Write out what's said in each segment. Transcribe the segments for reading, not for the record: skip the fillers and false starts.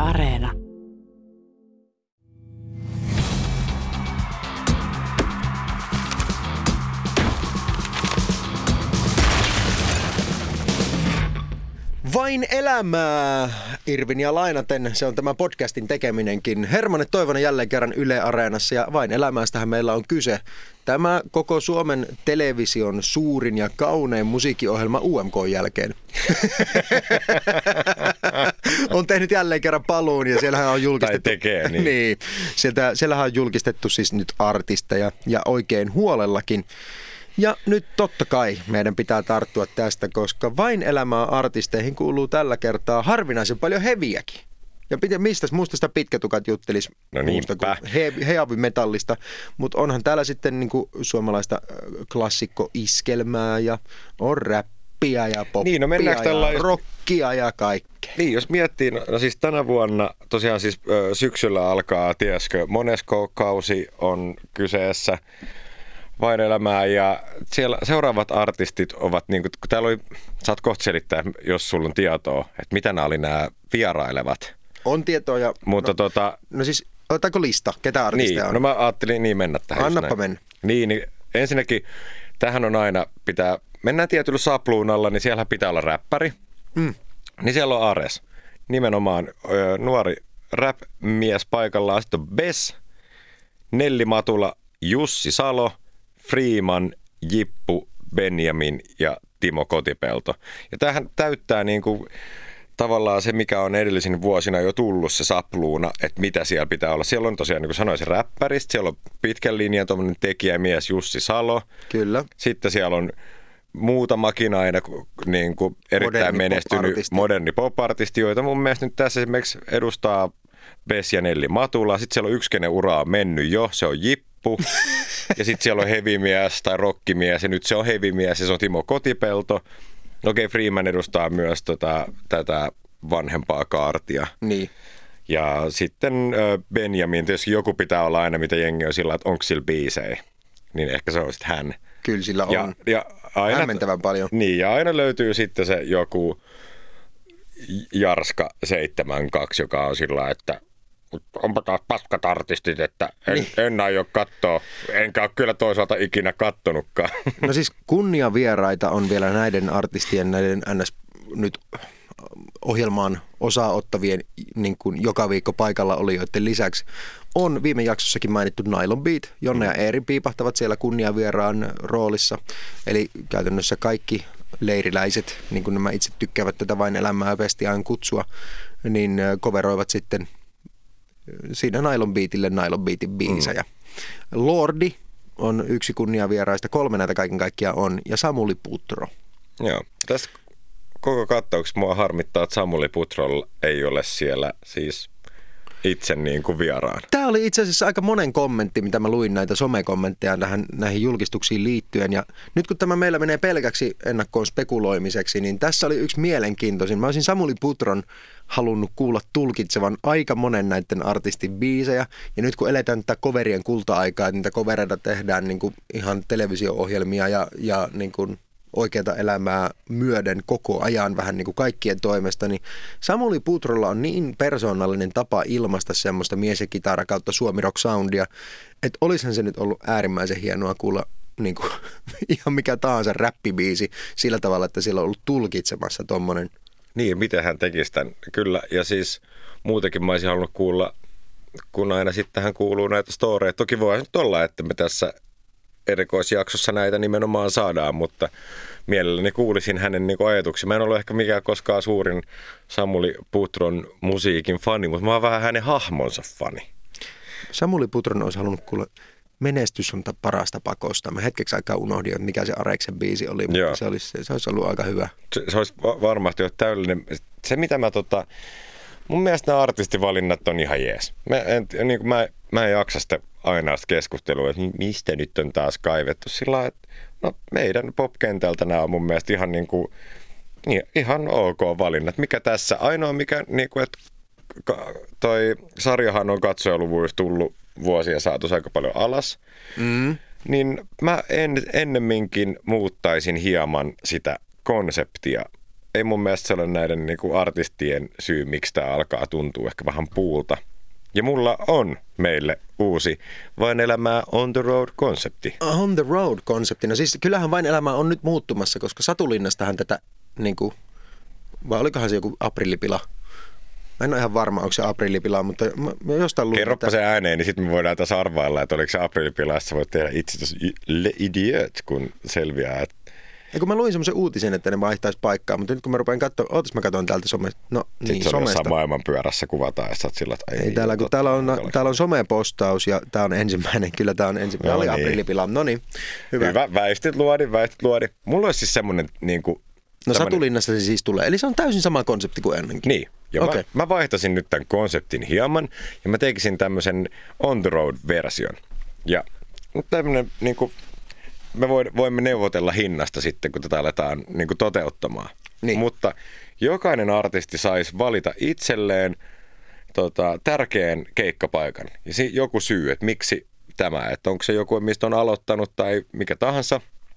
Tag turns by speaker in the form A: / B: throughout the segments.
A: Areena.
B: Vain elämää, Irvinia lainaten, se on tämä podcastin tekeminenkin. Hermanne Toivonen jälleen kerran Yle Areenassa ja Vain elämästähän meillä on kyse. Tämä koko Suomen television suurin ja kaunein musiikkiohjelma UMK:n jälkeen. On tehnyt jälleen kerran paluun ja siellähän on julkistettu.
C: Tai tekee, niin.
B: Niin, siellähän on julkistettu siis nyt artisteja ja oikein huolellakin. Ja nyt totta kai meidän pitää tarttua tästä, koska Vain elämää artisteihin kuuluu tällä kertaa harvinaisen paljon heviäkin. Ja mistä muusta sitä pitkätukat juttelis muusta kuin heavy metallista, mutta onhan täällä sitten niinku suomalaista klassikkoiskelmää ja on räppiä ja poppia niin, ja rockia ja kaikkea.
C: Niin, jos miettii, no siis tänä vuonna tosiaan siis syksyllä alkaa, tieskö, monesko kausi on kyseessä. Vain elämää ja siellä seuraavat artistit ovat, niin kuin, kun täällä oli, saat kohta selittää, jos sulla on tietoa, että mitä nämä oli nämä vierailevat.
B: On tietoa ja...
C: Mutta
B: no siis, otetaanko lista, ketä artisteja
C: niin,
B: on?
C: No mä ajattelin niin mennä tähän.
B: Annappa mennä.
C: Niin, ensinnäkin tähän on aina, mennään tietyllä sapluunalla, niin siellä pitää olla räppäri. Niin siellä on Ares, nimenomaan nuori rap-mies paikallaan. Sitten on Bes, Nelli Matula, Jussi Salo, Freeman, Jippu, Benjamin ja Timo Kotipelto. Ja tämähän täyttää niin kuin tavallaan se, mikä on edellisin vuosina jo tullut se sapluuna, että mitä siellä pitää olla. Siellä on tosiaan, niin kuin sanoin, se räppäristä, siellä on pitkän linjan tuommoinen tekijämies Jussi Salo.
B: Kyllä.
C: Sitten siellä on muutamakin aina niin kuin erittäin menestynyt moderni pop-artisti, joita mun mielestä nyt tässä esimerkiksi edustaa Bes ja Nelli Matula. Sitten siellä on yksi, kenen ura on mennyt jo, se on Jippu. Ja sitten siellä on heavymies tai rockimies ja nyt se on heavymies ja se on Timo Kotipelto. Okei, Freeman edustaa myös tätä vanhempaa kaartia.
B: Niin.
C: Ja sitten Benjamin, tietysti joku pitää olla aina, mitä jengi on sillä, että onko sillä biisejä. Niin ehkä se on sitten hän.
B: Kyllä sillä on.
C: Ja aina,
B: hämmentävän paljon.
C: Niin, ja aina löytyy sitten se joku Jarska 72, joka on sillä, että onpa taas paskat artistit, että en aio katsoa, enkä ole kyllä toisaalta ikinä kattonutkaan.
B: No siis kunniavieraita on vielä näiden artistien, näiden NS nyt ohjelmaan osaa-ottavien niin kuin joka viikko paikalla olijoiden lisäksi. On viime jaksossakin mainittu Nylon Beat. Jonne ja Eeri piipahtavat siellä kunniavieraan roolissa. Eli käytännössä kaikki leiriläiset, niin kuin nämä itse tykkäävät tätä Vain elämää Bestiaan kutsua, niin coveroivat sitten siinä Nylon Beatille Nylon Beatin biisejä. Lordi on yksi kunniavieraista, 3 näitä kaiken kaikkiaan on, ja Samuli Putro.
C: Joo, tässä koko kattauksessa mua harmittaa, että Samuli Putrolla ei ole siellä siis itse niin kuin vieraan.
B: Tämä oli itse asiassa aika monen kommentti, mitä mä luin näitä somekommentteja näihin julkistuksiin liittyen. Ja nyt kun tämä meillä menee pelkäksi ennakkoon spekuloimiseksi, niin tässä oli yksi mielenkiintoisin. Mä olisin Samuli Putron halunnut kuulla tulkitsevan aika monen näiden artistin biisejä. Ja nyt kun eletään tätä coverien kulta-aikaa, että niitä covereita tehdään niin kuin ihan televisio-ohjelmia ja niin kuin oikeata elämää myöden koko ajan vähän niin kuin kaikkien toimesta, niin Samuli Putrolla on niin persoonallinen tapa ilmaista semmoista mies- ja kitara kautta suomi rock soundia, että olisihan se nyt ollut äärimmäisen hienoa kuulla niin kuin, ihan mikä tahansa räppibiisi sillä tavalla, että siellä on ollut tulkitsemassa tommonen.
C: Niin, miten hän tekisi tämän? Kyllä, ja siis muutenkin mä olisin halunnut kuulla, kun aina sitten tähän kuuluu näitä storeja. Toki voi nyt olla, että me tässä erikoisjaksossa näitä nimenomaan saadaan, mutta mielelläni kuulisin hänen niin kuin ajatuksia. Mä en ole ehkä mikään koskaan suurin Samuli Putron musiikin fani, mutta mä oon vähän hänen hahmonsa fani. Samuli
B: Putron olisi halunnut kuulla Menestys on parasta pakosta. Mä hetkeksi aikaa unohdin, että mikä se Areksen biisi oli, mutta se olisi ollut aika hyvä.
C: Se olisi varmasti ollut täydellinen. Se mitä mun mielestä nämä artistivalinnat on ihan jees. Mä en jaksa sitä aina sitä keskustelua, että mistä nyt on taas kaivettu sillä lailla, että no meidän popkentältä nämä on mun mielestä ihan, ihan ok valinnat. Mikä tässä? Ainoa mikä, että toi sarjahan on katsojaluvuissa tullut vuosia saatu aika paljon alas, niin mä ennemminkin muuttaisin hieman sitä konseptia ei mun mielestä se ole näiden niin kuin artistien syy, miksi tämä alkaa tuntua ehkä vähän puulta. Ja mulla on meille uusi Vain elämää on the road-konsepti.
B: On the road-konsepti. No siis kyllähän Vain elämää on nyt muuttumassa, koska Satulinnastahan tätä, niin kuin, vai olikohan se joku aprillipila? Mä en ole ihan varma, onko se aprillipila, mutta mä jostain luin.
C: Kerroppa se ääneen, niin sitten me voidaan taas arvailla, että oliko se aprillipila, että sä voit tehdä itse tuossa le idiot, kun selviää. Että...
B: Ja kun mä luin semmoisen uutisen, että ne vaihtaisi paikkaa, mutta nyt kun mä rupean katsomaan, ootas mä katson täältä somesta. No niin,
C: somesta. Sitten maailman pyörässä kuvataan ja sä oot sillä, että
B: ei täällä, kun täällä on somepostaus ja tää on ensimmäinen, kyllä tää on ensimmäinen, oli aprillipila. No niin, hyvä.
C: Väistit luodi. Mulla olisi siis semmoinen niin kuin...
B: No Satulinnassa se siis tulee, eli se on täysin sama konsepti kuin ennenkin.
C: Niin, ja okay. mä vaihtasin nyt tämän konseptin hieman ja mä tekisin tämmöisen on the road-version. Ja tämmöinen niin kuin... Me voimme neuvotella hinnasta sitten, kun tätä aletaan niin kuin toteuttamaan.
B: Niin.
C: Mutta jokainen artisti saisi valita itselleen tärkeän keikkapaikan. Ja joku syy, että miksi tämä, että onko se joku, mistä on aloittanut tai mikä tahansa.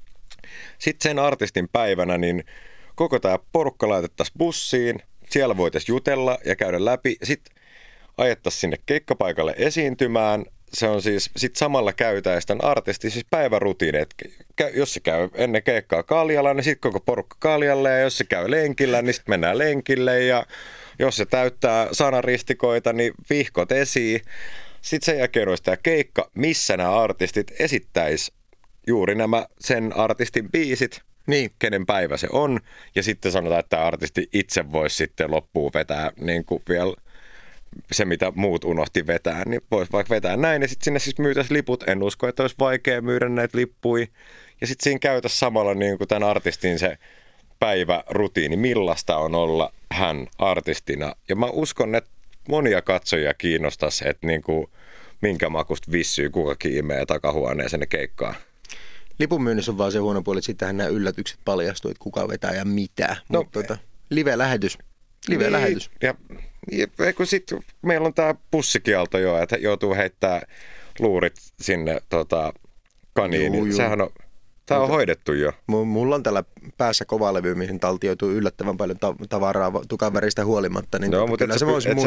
C: Sitten sen artistin päivänä, niin koko tämä porukka laitettaisiin bussiin. Siellä voitaisiin jutella ja käydä läpi. Sitten ajettaisiin sinne keikkapaikalle esiintymään. Se on siis, sit samalla käytäisi tämän artistin siis päivärutiini, että jos se käy ennen keikkaa kaljalla, niin sitten koko porukka kaljalle, ja jos se käy lenkillä, niin sitten mennään lenkille, ja jos se täyttää sanaristikoita, niin vihkot esiin. Sitten sen jälkeen olisi tämä keikka, missä nämä artistit esittäisi juuri nämä sen artistin biisit,
B: niin.
C: Kenen päivä se on, ja sitten sanotaan, että tämä artisti itse voisi sitten loppuun vetää niin kuin vielä se, mitä muut unohti vetää, niin voisi vaikka vetää näin, ja sitten sinne siis myytäisiin liput. En usko, että olisi vaikea myydä näitä lippuja. Ja sitten siinä käytäisiin samalla niin kuin tämän artistin se päivärutiini, millaista on olla hän artistina. Ja mä uskon, että monia katsojia kiinnostaisi, että niin kuin, minkä makusta vissyy kukakin imee takahuoneeseen keikkaan.
B: Lipun myynnissä on vaan se huono puoli, että sittenhän nämä yllätykset paljastuu, että kuka vetää ja mitä. No, mutta live-lähetys. Live-lähetys.
C: Ja kun sitten meillä on tämä pussikielto jo, että joutuu heittämään luurit sinne kaniin, niin sehän on, tämä on hoidettu jo.
B: Mulla on tällä päässä kovalevy, mihin taltioituu yllättävän paljon tavaraa tukan väristä huolimatta. Niin
C: no, mutta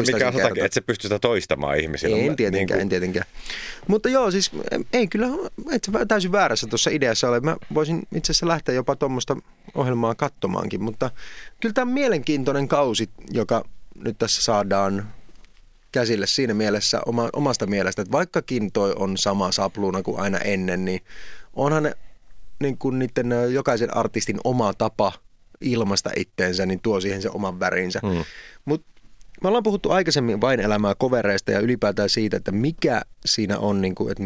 C: et se pysty sitä toistamaan ihmisille.
B: En tietenkään. Mutta joo, siis ei kyllä, et sä täysin väärässä tuossa ideassa ole. Mä voisin itse asiassa lähteä jopa tuommoista ohjelmaa katsomaankin, mutta kyllä tämä on mielenkiintoinen kausi, joka nyt tässä saadaan käsille siinä mielessä omasta mielestä, että vaikkakin toi on sama sapluuna kuin aina ennen, niin onhan ne niin kuin niiden jokaisen artistin oma tapa ilmaista itteensä, niin tuo siihen se oman värinsä. Mutta me ollaan puhuttu aikaisemmin Vain elämää -covereista ja ylipäätään siitä, että mikä siinä on, niin kuin, että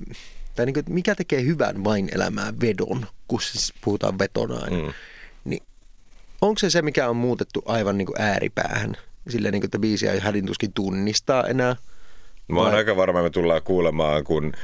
B: mikä tekee hyvän Vain elämää vedon, kun siis puhutaan vetona aina. Niin onko se, mikä on muutettu aivan niin kuin ääripäähän? Silleen, niin kuin, että biisiä ei hädintuskin tunnistaa enää.
C: Mä oon aika varma, me tullaan kuulemaan, kun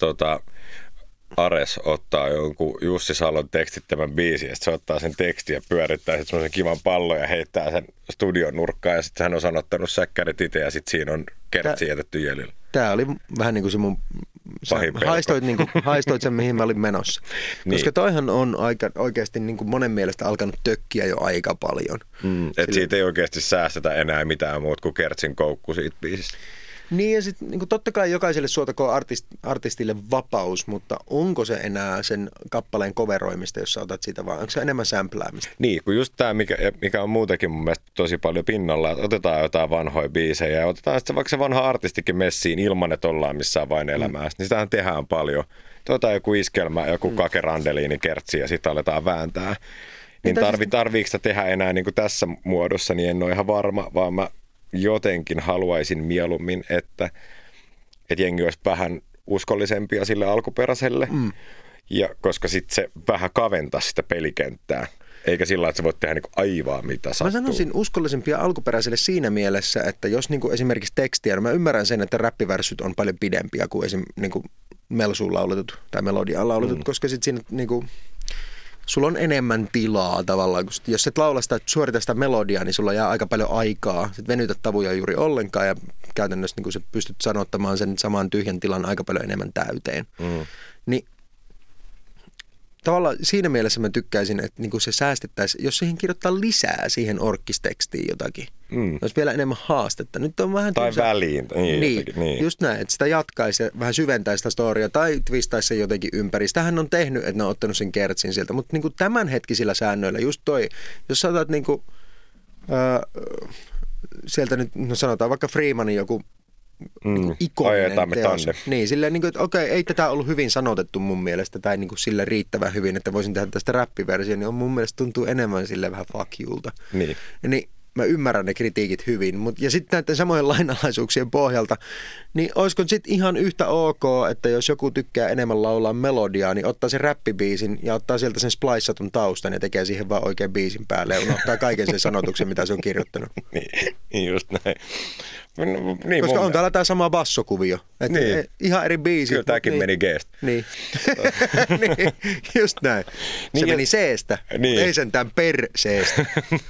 C: Ares ottaa jonkun Jussi Salon tekstittämän biisin, ja sitten se ottaa sen tekstin ja pyörittää sitten semmoisen kivan pallon ja heittää sen studion nurkkaan, ja sitten hän on sanottanut säkkärit itse, ja sitten siinä on kertsi jätetty jäljellä.
B: Tämä oli vähän niin kuin se mun... Haistoit sen, mihin mä olin menossa. Niin. Koska toihan on oikeasti niin kuin monen mielestä alkanut tökkiä jo aika paljon.
C: Että siitä ei oikeasti säästetä enää mitään muuta kuin kertsin koukku siitä biisistä.
B: Niin ja sitten niin totta kai jokaiselle suotakoon artistille vapaus, mutta onko se enää sen kappaleen coveroimista, jos sä otat sitä vaan? Onko se enemmän sämpläämistä?
C: Niin, kun just tämä, mikä on muutenkin mun mielestä tosi paljon pinnalla, että otetaan jotain vanhoja biisejä ja otetaan sitten vaikka se vanha artistikin messiin ilman, että ollaan missään Vain elämää. Niin sitähän tehdään paljon. Joku iskelmä, joku kakerandeliini kertsi ja sitten aletaan vääntää. Niin tarviiko sitä tehdä enää niin kuin tässä muodossa, niin en ole ihan varma, vaan mä jotenkin haluaisin mieluummin, että jengi olisi vähän uskollisempia sille alkuperäiselle, ja koska sitten se vähän kaventaa sitä pelikenttää, eikä sillä että sä voit tehdä niinku aivan mitä sattuu.
B: Mä sanoisin uskollisempia alkuperäiselle siinä mielessä, että jos niinku esimerkiksi tekstiä, no mä ymmärrän sen, että räppivärsyt on paljon pidempiä kuin esimerkiksi niinku melsuun lauletut tai melodiaan lauletut, koska sitten siinä niinku... Sulla on enemmän tilaa tavallaan, kun jos et laula sitä, suorita sitä melodiaa, niin sulla jää aika paljon aikaa. Sitten venytä tavuja juuri ollenkaan ja käytännössä niin kun sä pystyt sanottamaan sen saman tyhjän tilan aika paljon enemmän täyteen. Niin tavallaan siinä mielessä mä tykkäisin, että niinku se säästettäisiin, jos siihen kirjoittaa lisää siihen orkkistekstiin jotakin. Olisi vielä enemmän haastetta. Nyt on vähän
C: tai väliin. Niin,
B: just näin, että sitä jatkaisi ja vähän syventäisi sitä storia tai twistaisi sen jotenkin ympäri. Sitähän on tehnyt, että ne on ottanut sen kertsin sieltä, mutta niinku tämänhetkisillä säännöillä just toi, jos sä otat niinku, sieltä nyt, no sanotaan vaikka Freemanin joku niin ikoninen teos. Niin, silleen, niin kuin, että okei, ei tätä ollut hyvin sanotettu mun mielestä, tai niin kuin sille riittävän hyvin, että voisin tehdä tästä räppiversio, niin on mun mielestä tuntuu enemmän silleen vähän fuck you'lta. Niin mä ymmärrän ne kritiikit hyvin, ja sitten näiden samojen lainalaisuuksien pohjalta, niin olisiko sitten ihan yhtä ok, että jos joku tykkää enemmän laulaa melodiaa, niin ottaa sen räppibiisin ja ottaa sieltä sen spliceatun taustan ja tekee siihen vaan oikein biisin päälle ja unohtaa kaiken sen sanotuksen, mitä se on kirjoittanut.
C: Niin, just näin.
B: Niin, koska on täällä tämä sama bassokuvio. Että niin. Ihan eri biisi.
C: Kyllä tämäkin meni G-stä.
B: Niin. Niin, just näin. Se meni C-stä, mutta ei sentään per C-stä.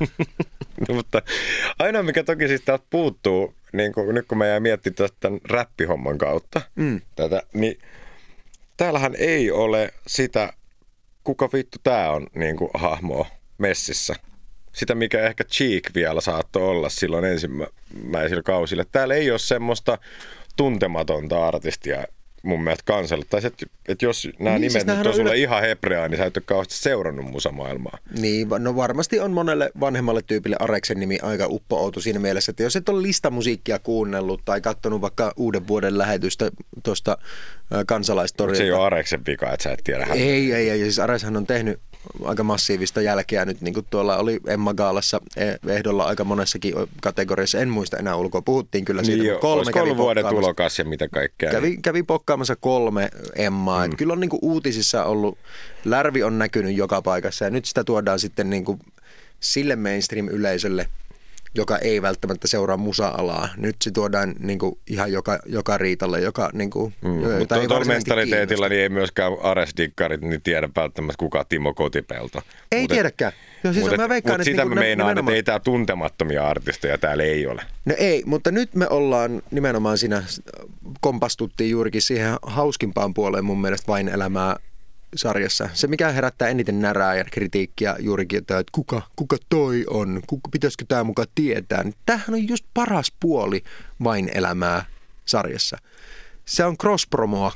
C: Mutta ainoa mikä toki siis täältä puuttuu, niin nyt kun mä jäin miettimään tämän räppihomman kautta tätä, niin täällähän ei ole sitä, kuka vittu tää on niin kuin hahmoa messissä. Sitä, mikä ehkä Cheek vielä saattoi olla silloin ensimmäisillä kausilla. Täällä ei ole semmoista tuntematonta artistia mun mielestä kansalle. Tai että jos nämä niin, nimet siis nyt on sulle ihan hebreaa, niin sä et ole kauheasti seurannut musamaailmaa.
B: Niin, no varmasti on monelle vanhemmalle tyypille Areksen nimi aika uppo-outo siinä mielessä, että jos et ole listamusiikkia kuunnellut tai katsonut vaikka uuden vuoden lähetystä tuosta Kansalaistorjilta.
C: Se ei ole Areksen vika, että sä et tiedä häntä.
B: Ei. Siis Areshan on tehnyt aika massiivista jälkeä nyt, niin kuin tuolla oli Emma Gaalassa ehdolla aika monessakin kategoriassa. En muista enää ulkoa. Puhuttiin kyllä siitä.
C: Niin kolme vuoden tulokas ja mitä kaikkea.
B: Kävi pokkaamassa 3 Emmaa. Kyllä on niin kuin uutisissa ollut, Lärvi on näkynyt joka paikassa ja nyt sitä tuodaan sitten niin kuin sille mainstream-yleisölle, joka ei välttämättä seuraa musa-alaa. Nyt se tuodaan niin kuin ihan joka riitalle, joka niin kuin,
C: mutta tuolla mentaliteetilla niin ei myöskään Ares-dikkarit niin tiedä välttämättä kuka Timo Kotipelto.
B: Ei tiedäkään. Siis
C: mutta sitä mä meinaan, että ei tää tuntemattomia artisteja täällä ei ole.
B: No ei, mutta nyt me ollaan nimenomaan siinä, kompastuttiin juurikin siihen hauskimpaan puoleen mun mielestä Vain elämää sarjassa. Se, mikä herättää eniten närää ja kritiikkiä juurikin, että kuka toi on, pitäisikö tämä mukaan tietää. Tämähän on just paras puoli Vain elämää sarjassa. Se on cross-promoa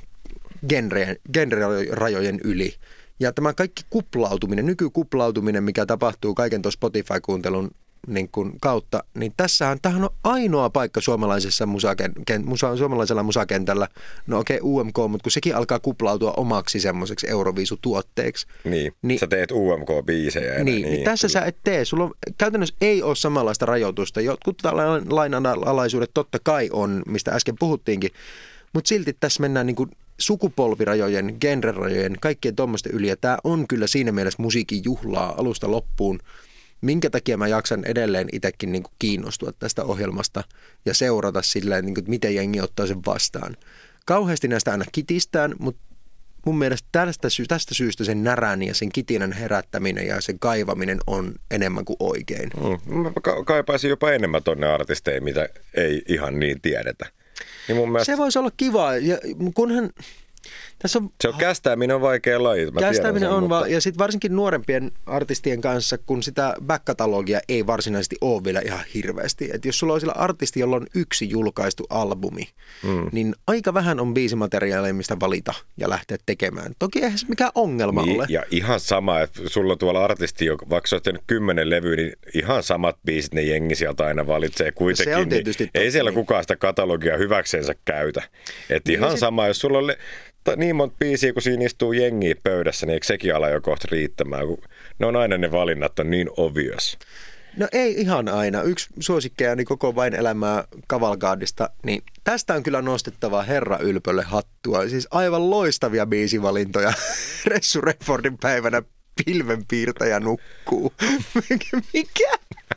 B: genrerajojen yli. Ja tämä kaikki nykykuplautuminen, mikä tapahtuu kaiken tuon Spotify-kuuntelun niin kuin kautta, niin tämähän on ainoa paikka suomalaisella musakentällä, no okei, UMK, mutta kun sekin alkaa kuplautua omaksi semmoiseksi Euroviisutuotteeksi.
C: Niin, sä teet UMK-biisejä.
B: Niin tässä sä et tee. Sulla käytännössä ei ole samanlaista rajoitusta. Jotkut lainalaisuudet totta kai on, mistä äsken puhuttiinkin, mutta silti tässä mennään niin kuin sukupolvirajojen, genrerajojen, kaikkien tuommoisten yli. Ja tämä on kyllä siinä mielessä musiikin juhlaa alusta loppuun. Minkä takia mä jaksan edelleen itsekin niin kuin kiinnostua tästä ohjelmasta ja seurata silleen, niin kuin, että miten jengi ottaa sen vastaan. Kauheasti näistä aina kitistään, mutta mun mielestä tästä syystä sen närän ja sen kitinän herättäminen ja sen kaivaminen on enemmän kuin oikein.
C: Mä kaipaisin jopa enemmän tonne artisteihin, mitä ei ihan niin tiedetä. Niin mun mielestä...
B: Se voisi olla kiva, ja kunhan...
C: Se on kästääminen on vaikea laji.
B: Kästääminen on, ja sitten varsinkin nuorempien artistien kanssa, kun sitä back-katalogia ei varsinaisesti ole vielä ihan hirveästi. Että jos sulla on sillä artisti, jolla on yksi julkaistu albumi, niin aika vähän on biisimateriaalia, mistä valita ja lähteä tekemään. Toki eihän se mikään ongelma ole.
C: Ja ihan sama, että sulla on tuolla artisti, vaikka sä oot tehnyt 10 levyä, niin ihan samat biisit ne jengi sieltä aina valitsee kuitenkin. Se on tietysti niin ei siellä kukaan sitä katalogia hyväksensä käytä. Että ihan niin sama, jos sulla on niin monta biisiä, kun siinä istuu jengiä pöydässä, niin eikö sekin ala jo kohta riittämään? Kun ne on aina ne valinnat on niin obvious.
B: No ei ihan aina. Yksi suosikkejani koko Vain elämää Kavalkaadista, niin tästä on kyllä nostettava Herra Ylpölle hattua. Siis aivan loistavia biisivalintoja. Ressu Redfordin päivänä pilvenpiirtäjä nukkuu. Mikä?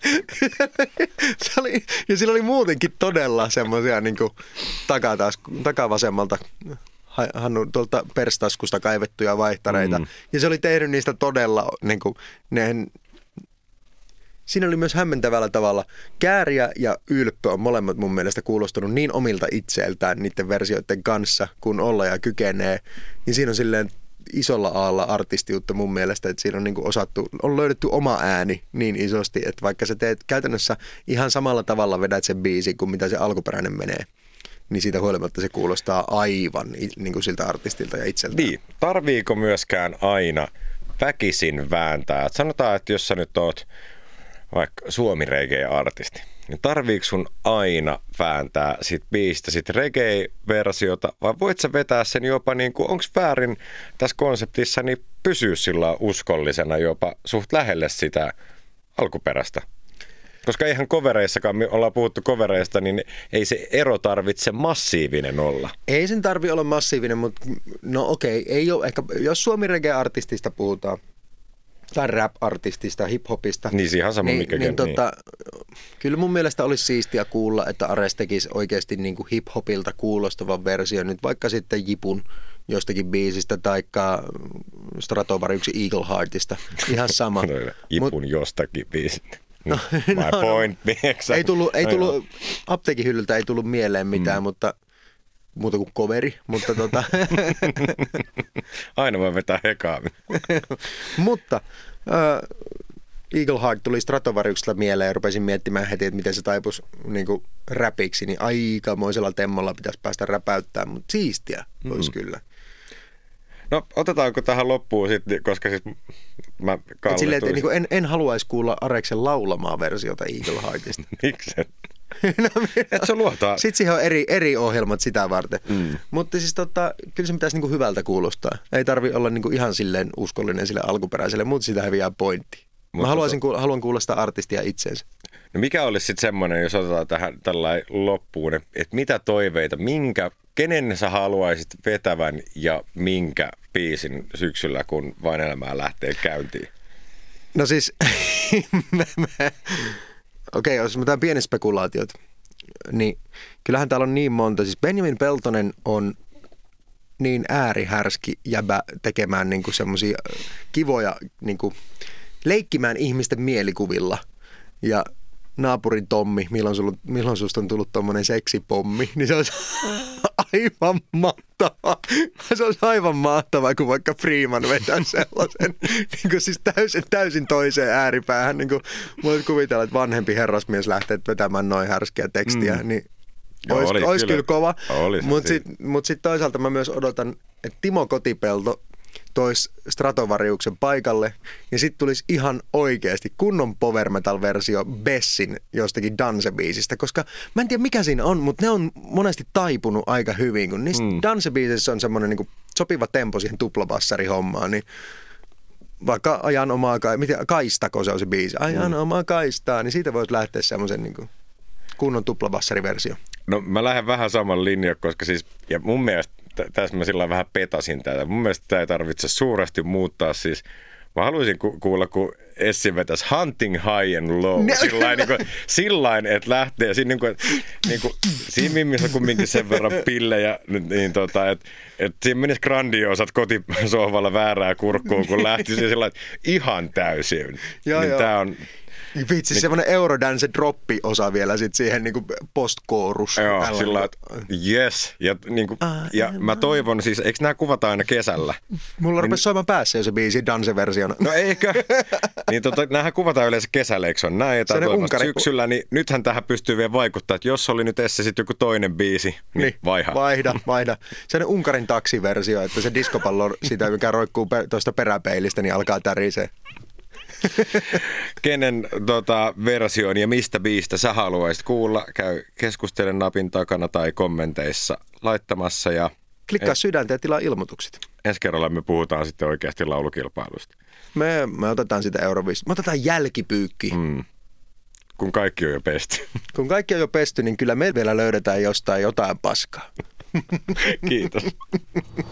B: Ja sillä oli muutenkin todella semmoisia niin kuin takavasemmalta Hannu tuolta perstaskusta kaivettuja vaihtareita. Ja se oli tehnyt niistä todella, niin kuin, siinä oli myös hämmentävällä tavalla. Kääriä ja Ylppö on molemmat mun mielestä kuulostunut niin omilta itseltään niiden versioiden kanssa, kun olla ja kykenee. Niin siinä on silleen isolla aalla artistiutta mun mielestä, että siinä on niinku on löydetty oma ääni niin isosti, että vaikka sä teet käytännössä ihan samalla tavalla vedät sen biisin kuin mitä se alkuperäinen menee, niin siitä huolimatta se kuulostaa aivan niin kuin siltä artistilta ja itseltään.
C: Niin, tarviiko myöskään aina väkisin vääntää? Et sanotaan, että jos sä nyt oot vaikka suomi-reggae-artisti, niin tarviiko sun aina vääntää sit biisistä sit reggae-versiota, vai voit sä vetää sen jopa, niin kuin, onko väärin tässä konseptissa, niin pysyä sillä uskollisena jopa suht lähelle sitä alkuperäistä? Koska eihän covereissakaan, me ollaan puhuttu covereista, niin ei se ero tarvitse massiivinen olla.
B: Ei sen tarvi olla massiivinen, mutta no okei, ei ole ehkä, jos suomi-reggae-artistista puhutaan, tai rap-artistista, hip-hopista.
C: Niin ihan sama mikä
B: niin, kyllä mun mielestä olisi siistiä kuulla, että Ares tekisi oikeasti niin kuin hip-hopilta kuulostavan version, nyt vaikka sitten Jipun jostakin biisistä, taikka Stratovariuksen Eagle Heartista. Ihan sama.
C: Jipun jostakin biisistä. My point.
B: Ei tullut apteekin hyllyltä ei tullut mieleen mitään, mutta muuta kuin coveri, mutta
C: aina voi vetää hekaammin.
B: Mutta Eagle Heart tuli Stratovariuksesta mieleen ja rupesin miettimään heti, että miten se taipuisi niin kuin räpiksi, niin aikamoisella temmolla pitäisi päästä räpäyttämään, mutta siistiä olisi kyllä.
C: No otetaanko tähän loppuun sitten, koska siis mä
B: silleen, että niin en haluaisi kuulla Areksen laulamaa versiota Eagle Heartista.
C: Miksen? Et sä luotaa.
B: Sitten siihen on eri ohjelmat sitä varten. Mutta siis kyllä se pitäisi niinku hyvältä kuulostaa. Ei tarvi olla niinku ihan silleen uskollinen sille alkuperäiselle, mutta sitä häviää pointti. Mä haluan kuulla sitä artistia itseensä.
C: No mikä olisi sitten semmoinen, jos otetaan tähän tällainen loppuun, että mitä toiveita, kenen sä haluaisit vetävän ja minkä biisin syksyllä, kun Vain elämää lähtee käyntiin?
B: No siis, okei, jos mä tämän pieni spekulaatiot, niin kyllähän täällä on niin monta. Siis Benjamin Peltonen on niin äärihärski jäbä tekemään niinku semmosia kivoja, niinku, leikkimään ihmisten mielikuvilla. Ja naapurin Tommi, milloin susta on tullut tommonen seksipommi, niin se olisi aivan mahtavaa. Se olisi aivan mahtavaa, kun vaikka Freeman vetää sellaisen, niin kuin siis täysin toiseen ääripäähän. Niin kuin voit kuvitella, että vanhempi herrasmies lähtee vetämään noin härskeä tekstiä, niin olisi kyllä kova. Mutta sitten toisaalta mä myös odotan, että Timo Kotipelto toisi Stratovariuksen paikalle ja sitten tulisi ihan oikeasti kunnon power metal-versio Bessin jostakin Danse-biisistä, koska mä en tiedä mikä siinä on, mutta ne on monesti taipunut aika hyvin, kun niissä Danse-biisissä on semmoinen niin sopiva tempo siihen tuplabassarihommaan, niin vaikka ajan omaa kaistako se on se biisi, ajan omaa kaistaa, niin siitä voisi lähteä semmoisen niin kunnon tuplabassariversio.
C: No mä lähden vähän saman linjan, koska siis, ja mun mielestä tässä mä sillä vähän petasin tätä. Mun mielestä tämä ei tarvitse suuresti muuttaa. Siis, mä haluaisin kuulla, kun Essi vetäisi Hunting High and Low. Sillain, että lähtee. Siinä, siinä mimmissä on kumminkin sen verran pillejä, niin että siinä menisi grandioosat kotisohvalla väärää kurkkuun, kun lähtisi sillä ihan täysin. Niin tää on...
B: Vitsi, semmoinen Eurodance-droppi-osa vielä sit siihen niinku post-koorus.
C: Joo, sillä että yes. Ja mä toivon siis, eikö nämä kuvata aina kesällä?
B: Mulla rupesi soimaan päässä jo se biisi Danse-versiona.
C: No eikö? Niin näähän kuvataan yleensä kesällä, eikö se on näin? Tai syksyllä, niin nythän tähän pystyy vielä vaikuttaa, että jos oli nyt Esse sitten joku toinen biisi, niin vaihda. Sellainen Unkarin taksiversio, että se diskopallo sitä, mikä roikkuu tuosta peräpeilistä, niin alkaa tärisee. Kenen version ja mistä biistä sä haluaisit kuulla, käy keskustelen napin takana tai kommenteissa laittamassa. Ja
B: klikkaa sydäntä ja tilaa ilmoitukset.
C: Ensi kerralla me puhutaan sitten oikeasti laulukilpailusta.
B: Me otetaan sitä Euroviisua. Me otetaan jälkipyykki.
C: Kun kaikki on jo pesty.
B: Kun kaikki on jo pesty, niin kyllä me vielä löydetään jostain jotain paskaa.
C: Kiitos.